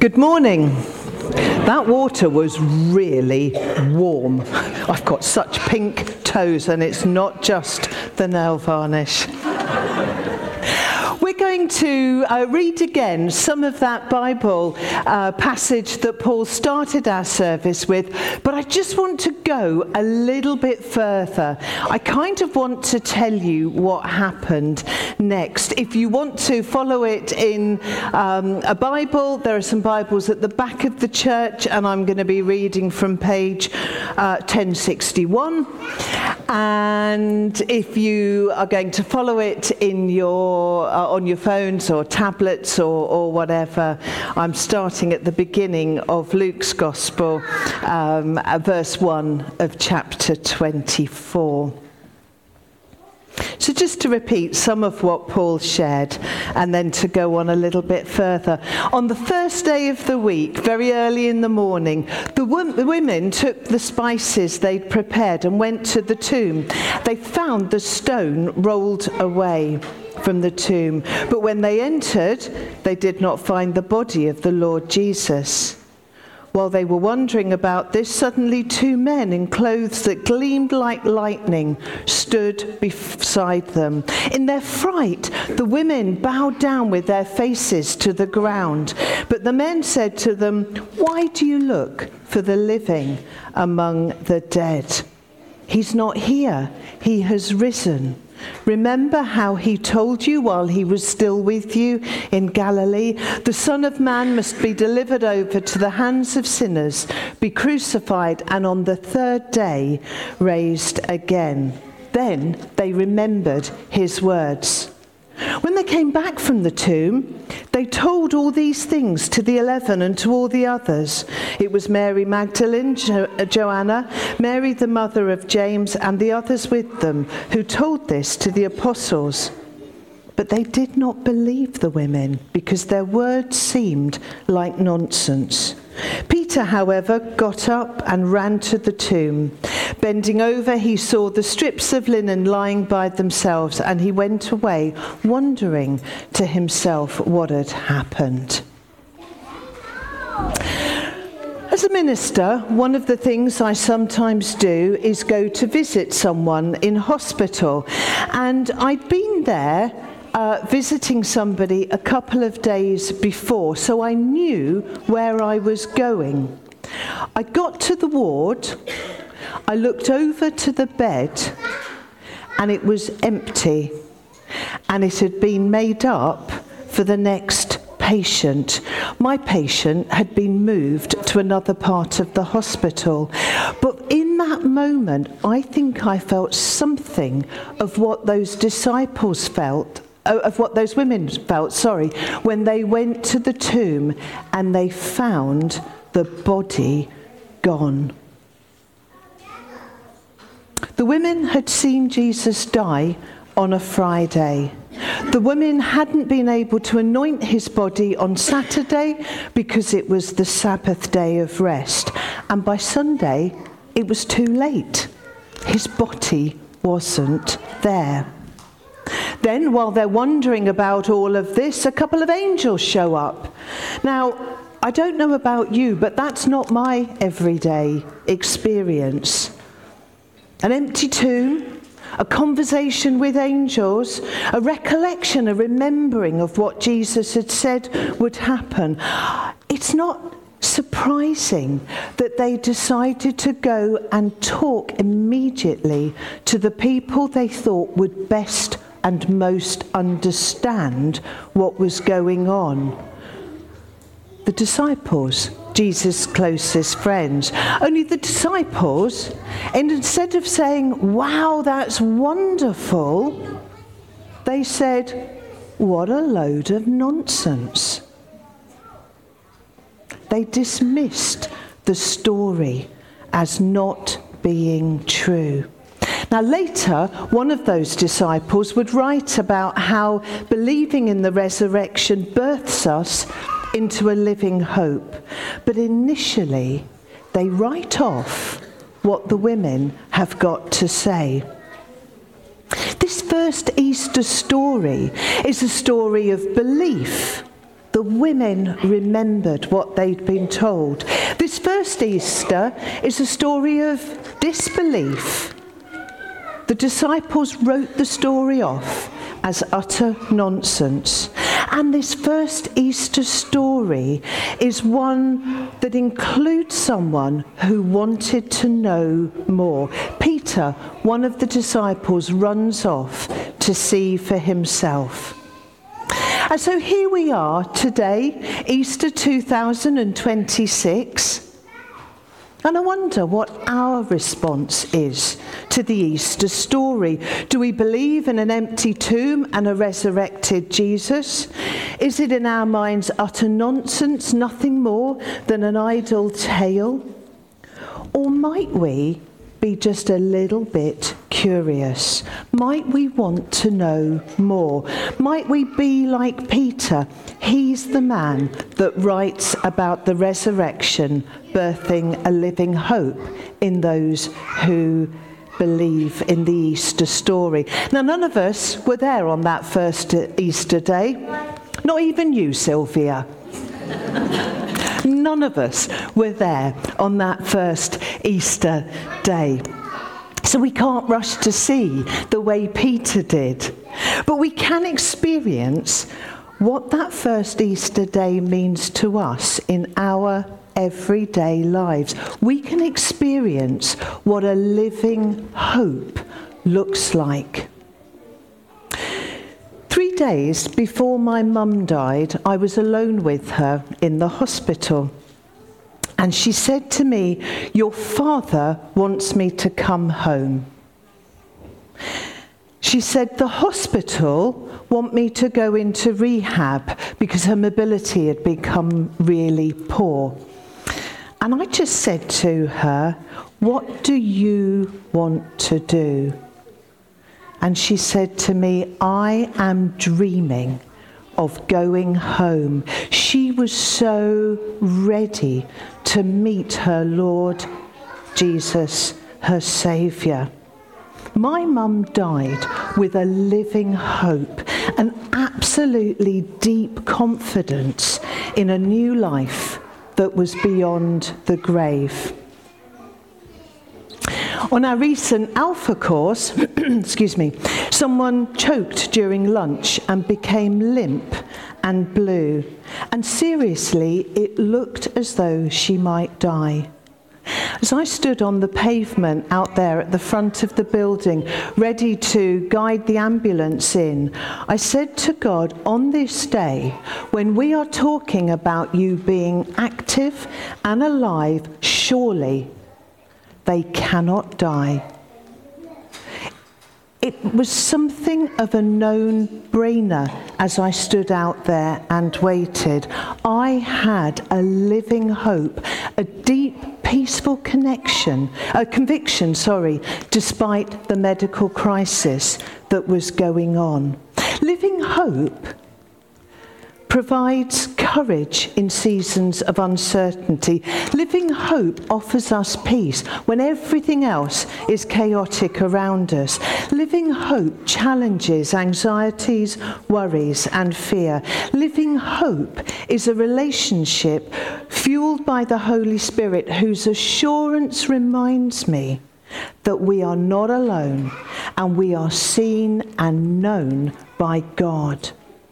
Good morning. That water was really warm. I've got such pink toes, and it's not just the nail varnish. We're going to read again some of that Bible passage that Paul started our service with, but I just want to go a little bit further. I kind of want to tell you what happened next. If you want to follow it in a Bible, there are some Bibles at the back of the church, and I'm going to be reading from page 1061. And if you are going to follow it in your on your phones or tablets or whatever, I'm starting at the beginning of Luke's Gospel, verse 1 of chapter 24. So just to repeat some of what Paul shared, and then to go on a little bit further. On the first day of the week, very early in the morning, the women took the spices they'd prepared and went to the tomb. They found the stone rolled away from the tomb, but when they entered, they did not find the body of the Lord Jesus. While they were wondering about this, suddenly two men in clothes that gleamed like lightning stood beside them. In their fright, the women bowed down with their faces to the ground. But the men said to them, "Why do you look for the living among the dead? He's not here, he has risen. Remember how he told you while he was still with you in Galilee? The Son of Man must be delivered over to the hands of sinners, be crucified, and on the third day raised again." Then they remembered his words. When they came back from the tomb, they told all these things to the 11 and to all the others. It was Mary Magdalene, Joanna, Mary the mother of James, and the others with them, who told this to the apostles. But they did not believe the women, because their words seemed like nonsense. Peter, however, got up and ran to the tomb. Bending over, he saw the strips of linen lying by themselves, and he went away, wondering to himself what had happened. As a minister, one of the things I sometimes do is go to visit someone in hospital. And I'd been there visiting somebody a couple of days before, so I knew where I was going. I got to the ward, I looked over to the bed, and it was empty, and it had been made up for the next patient. My patient had been moved to another part of the hospital, but in that moment, I think I felt something of what those disciples felt, of what those women felt, when they went to the tomb and they found the body gone. The women had seen Jesus die on a Friday. The women hadn't been able to anoint his body on Saturday because it was the Sabbath day of rest. And by Sunday, it was too late. His body wasn't there. Then, while they're wondering about all of this, a couple of angels show up. Now, I don't know about you, but that's not my everyday experience. An empty tomb, a conversation with angels, a recollection, a remembering of what Jesus had said would happen. It's not surprising that they decided to go and talk immediately to the people they thought would best and most understand what was going on. The disciples, Jesus' closest friends. Only the disciples, and instead of saying, "Wow, that's wonderful," they said, "What a load of nonsense." They dismissed the story as not being true. Now later, one of those disciples would write about how believing in the resurrection births us into a living hope. But initially, they write off what the women have got to say. This first Easter story is a story of belief. The women remembered what they'd been told. This first Easter is a story of disbelief. The disciples wrote the story off as utter nonsense. And this first Easter story is one that includes someone who wanted to know more. Peter, one of the disciples, runs off to see for himself. And so here we are today, Easter 2026. And I wonder what our response is to the Easter story. Do we believe in an empty tomb and a resurrected Jesus? Is it in our minds utter nonsense, nothing more than an idle tale? Or might we be just a little bit curious? Might we want to know more? Might we be like Peter? He's the man that writes about the resurrection, birthing a living hope in those who believe in the Easter story. Now, none of us were there on that first Easter day. Not even you, Sylvia. None of us were there on that first Easter day. So we can't rush to see the way Peter did. But we can experience what that first Easter day means to us in our everyday lives. We can experience what a living hope looks like. 3 days before my mum died, I was alone with her in the hospital. And she said to me, "Your father wants me to come home." She said, "The hospital want me to go into rehab because her mobility had become really poor." And I just said to her, "What do you want to do?" And she said to me, "I am dreaming of going home." She was so ready to meet her Lord Jesus, her Saviour. My mum died with a living hope, an absolutely deep confidence in a new life that was beyond the grave. On our recent Alpha course, someone choked during lunch and became limp and blue. And seriously, it looked as though she might die. As I stood on the pavement out there at the front of the building, ready to guide the ambulance in, I said to God, on this day, when we are talking about you being active and alive, surely they cannot die. It was something of a known-brainer as I stood out there and waited. I had a living hope, a deep, peaceful conviction, despite the medical crisis that was going on. Living hope provides courage in seasons of uncertainty. Living hope offers us peace when everything else is chaotic around us. Living hope challenges anxieties, worries, and fear. Living hope is a relationship fueled by the Holy Spirit, whose assurance reminds me that we are not alone and we are seen and known by God.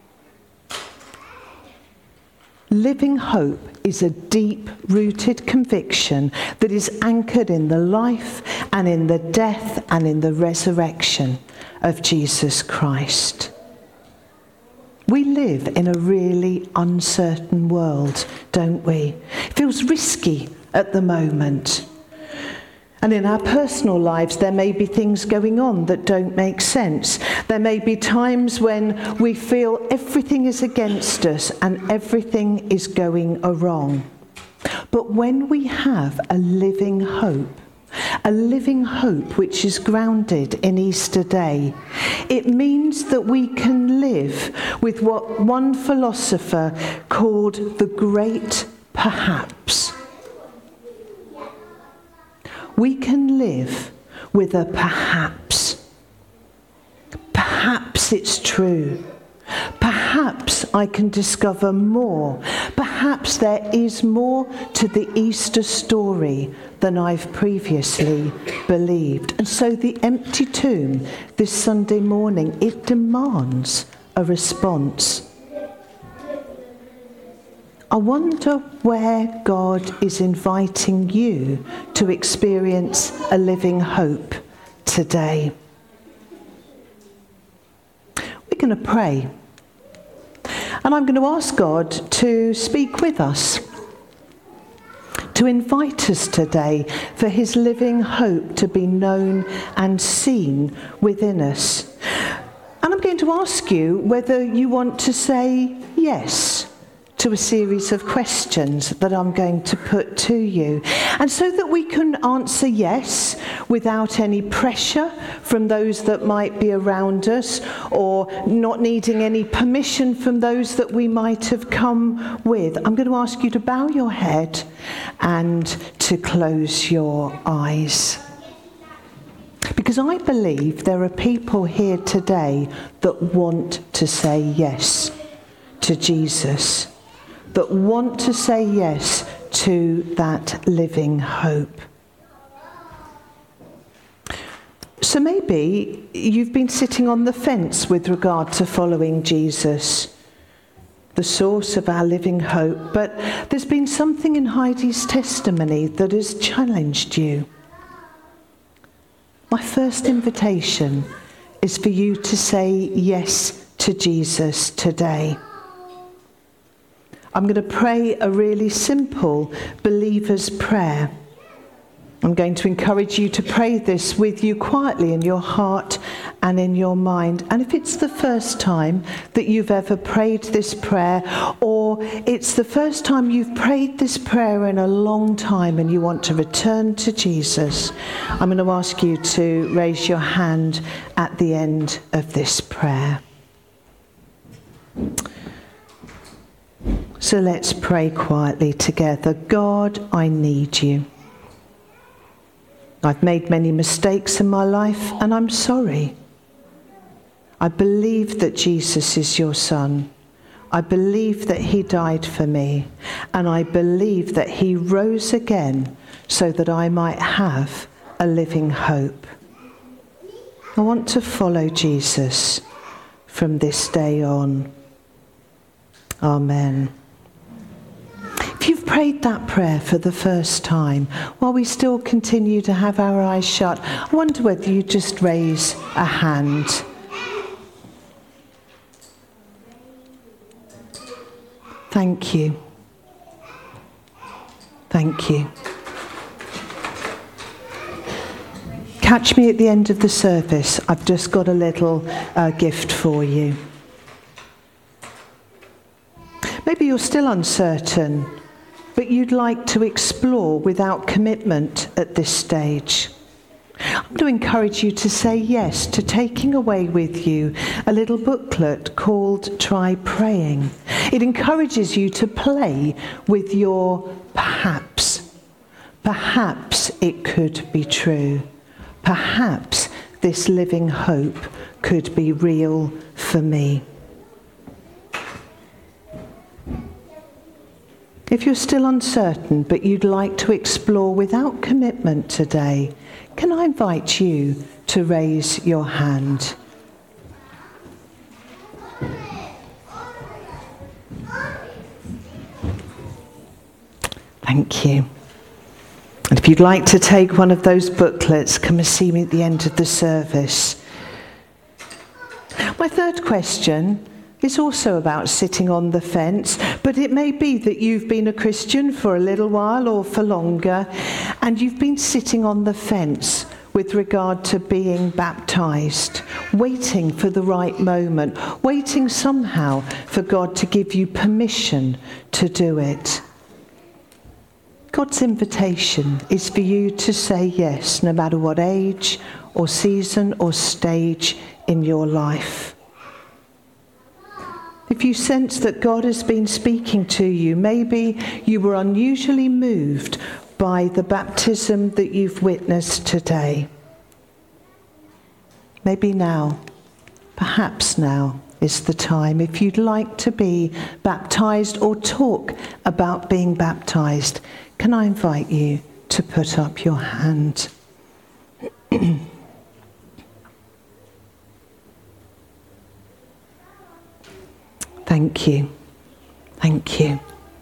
Living hope is a deep-rooted conviction that is anchored in the life and in the death and in the resurrection of Jesus Christ. We live in a really uncertain world, don't we? It feels risky at the moment. And in our personal lives, there may be things going on that don't make sense. There may be times when we feel everything is against us and everything is going wrong. But when we have a living hope which is grounded in Easter Day, it means that we can live with what one philosopher called the great perhaps. We can live with a perhaps. Perhaps it's true. Perhaps perhaps I can discover more. Perhaps there is more to the Easter story than I've previously believed. And so the empty tomb this Sunday morning, it demands a response. I wonder where God is inviting you to experience a living hope today. We're going to pray. And I'm going to ask God to speak with us, to invite us today for his living hope to be known and seen within us. And I'm going to ask you whether you want to say yes to a series of questions that I'm going to put to you. And so that we can answer yes without any pressure from those that might be around us, or not needing any permission from those that we might have come with. I'm going to ask you to bow your head and to close your eyes. Because I believe there are people here today that want to say yes to Jesus, that want to say yes to that living hope. So maybe you've been sitting on the fence with regard to following Jesus, the source of our living hope, but there's been something in Heidi's testimony that has challenged you. My first invitation is for you to say yes to Jesus today. I'm going to pray a really simple believer's prayer. I'm going to encourage you to pray this with you quietly in your heart and in your mind. And if it's the first time that you've ever prayed this prayer, or it's the first time you've prayed this prayer in a long time and you want to return to Jesus, I'm going to ask you to raise your hand at the end of this prayer. So let's pray quietly together. God, I need you. I've made many mistakes in my life and I'm sorry. I believe that Jesus is your son. I believe that he died for me, and I believe that he rose again so that I might have a living hope. I want to follow Jesus from this day on. Amen. If you've prayed that prayer for the first time, while we still continue to have our eyes shut, I wonder whether you just raise a hand. Thank you. Thank you. Catch me at the end of the service. I've just got a little gift for you. Maybe you're still uncertain, but you'd like to explore without commitment at this stage. I'm going to encourage you to say yes to taking away with you a little booklet called Try Praying. It encourages you to play with your perhaps. Perhaps it could be true. Perhaps this living hope could be real for me. If you're still uncertain, but you'd like to explore without commitment today, can I invite you to raise your hand? Thank you. And if you'd like to take one of those booklets, come and see me at the end of the service. My third question is also about sitting on the fence, but it may be that you've been a Christian for a little while or for longer, and you've been sitting on the fence with regard to being baptized, waiting for the right moment, waiting somehow for God to give you permission to do it. God's invitation is for you to say yes, no matter what age or season or stage in your life. If you sense that God has been speaking to you, maybe you were unusually moved by the baptism that you've witnessed today. Maybe now, perhaps now, is the time. If you'd like to be baptised or talk about being baptised, can I invite you to put up your hand? Thank you. Thank you.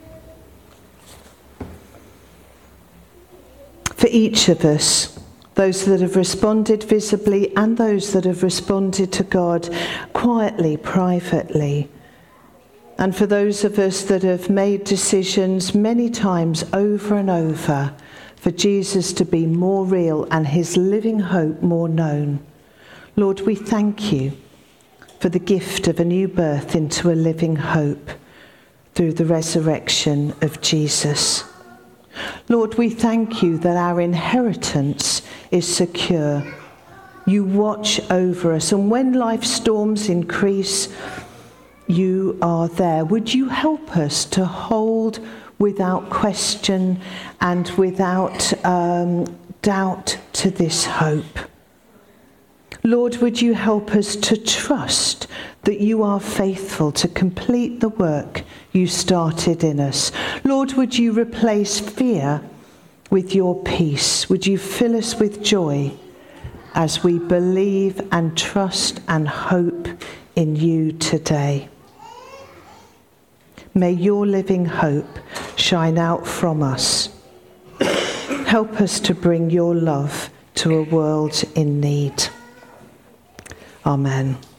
For each of us, those that have responded visibly and those that have responded to God quietly, privately, and for those of us that have made decisions many times over and over for Jesus to be more real and his living hope more known, Lord, we thank you for the gift of a new birth into a living hope through the resurrection of Jesus. Lord, we thank you that our inheritance is secure. You watch over us, and when life storms increase, you are there. Would you help us to hold without question and without doubt to this hope? Lord, would you help us to trust that you are faithful to complete the work you started in us? Lord, would you replace fear with your peace? Would you fill us with joy as we believe and trust and hope in you today? May your living hope shine out from us. Help us to bring your love to a world in need. Amen.